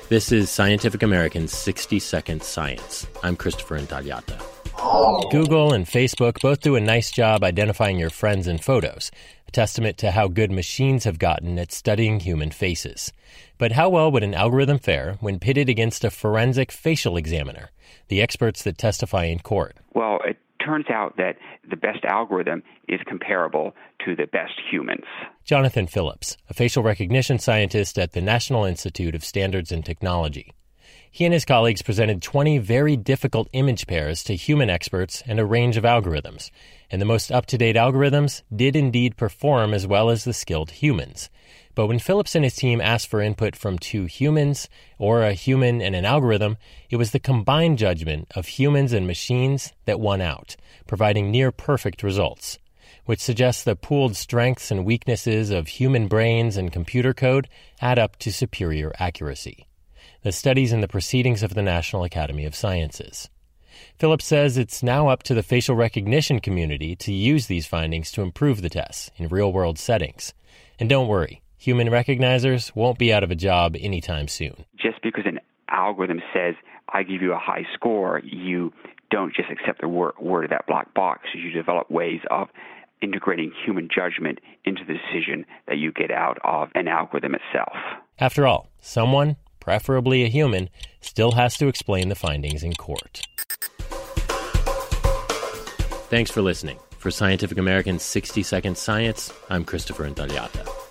This is Scientific American's 60-Second Science. I'm Christopher Intagliata. Google and Facebook both do a nice job identifying your friends in photos, a testament to how good machines have gotten at studying human faces. But how well would an algorithm fare when pitted against a forensic facial examiner, the experts that testify in court? Well, it turns out that the best algorithm is comparable to the best humans. Jonathan Phillips, a facial recognition scientist at the National Institute of Standards and Technology. He and his colleagues presented 20 very difficult image pairs to human experts and a range of algorithms. And the most up-to-date algorithms did indeed perform as well as the skilled humans. But when Phillips and his team asked for input from two humans, or a human and an algorithm, it was the combined judgment of humans and machines that won out, providing near-perfect results, which suggests the pooled strengths and weaknesses of human brains and computer code add up to superior accuracy. The studies in the Proceedings of the National Academy of Sciences. Phillips says it's now up to the facial recognition community to use these findings to improve the tests in real-world settings. And don't worry, human recognizers won't be out of a job anytime soon. Just because an algorithm says, I give you a high score, you don't just accept the word of that black box. You develop ways of integrating human judgment into the decision that you get out of an algorithm itself. After all, someone, preferably a human, still has to explain the findings in court. Thanks for listening. For Scientific American's 60-Second Science, I'm Christopher Intagliata.